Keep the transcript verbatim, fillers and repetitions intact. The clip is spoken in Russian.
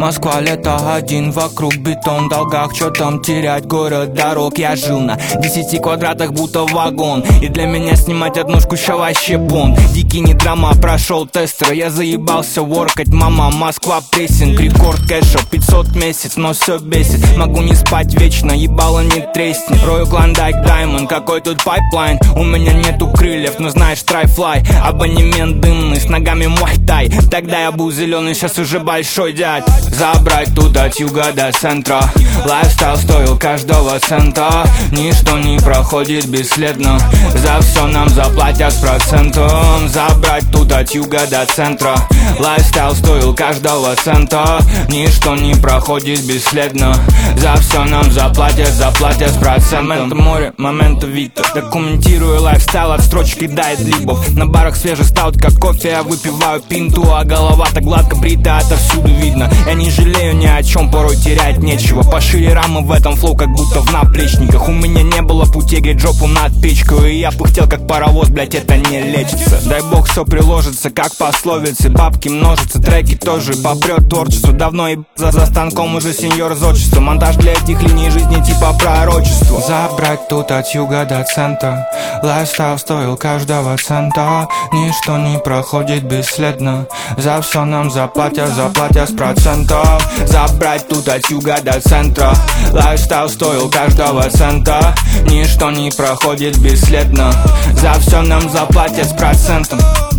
Москва, лето, один, вокруг бетон, в долгах, чё там терять, город дорог. Я жил на десяти квадратах, будто вагон, и для меня снимать однушку ща вообще бон. Дикий не драма, прошел тестер, я заебался воркать, мама, Москва, прессинг, рекорд кэша, пятьсот месяц, но все бесит. Могу не спать вечно, ебало не треснет. Рою клондайк, даймонд, какой тут пайплайн. У меня нету крыльев, но знаешь, трайфлай. Абонемент дымный, с ногами муай-тай. Тогда я был зеленый, сейчас уже большой дядь. Забрать тут от юга до центра. Лайфстайл стоил каждого цента. Ничто не проходит бесследно. За все нам заплатят с процентом. Забрать тут от юга до центра. Лайфстайл стоил каждого цента. Ничто не проходит бесследно. За все нам заплатят, заплатят с процентом. Момент море, момент Вита. Документирую лайфстайл от строчки дает либов. На барах свежий стаут, как кофе, я выпиваю пинту. А голова так гладко брита, отовсюду видно. Я не жалею ни о чем, порой терять нечего. Пошире рамы в этом флоу, как будто в наплечниках. У меня не было пути греть жопу над печкой. И я пыхтел, как паровоз, блять, это не лечится. Дай бог все приложится, как пословицы. Бабки множатся, треки тоже попрет творчество. Давно и за, за станком уже сеньор зодчество. Монтаж для этих линий жизни типа пророчества. Забрать тут от юга до центра. Лайфстайл стоил каждого цента. Ничто не проходит бесследно. За все нам заплатят, заплатят с процентов. Забрать тут от юга до центра. Лайфстайл стоил каждого цента. Ничто не проходит бесследно. За все нам заплатят с процентом.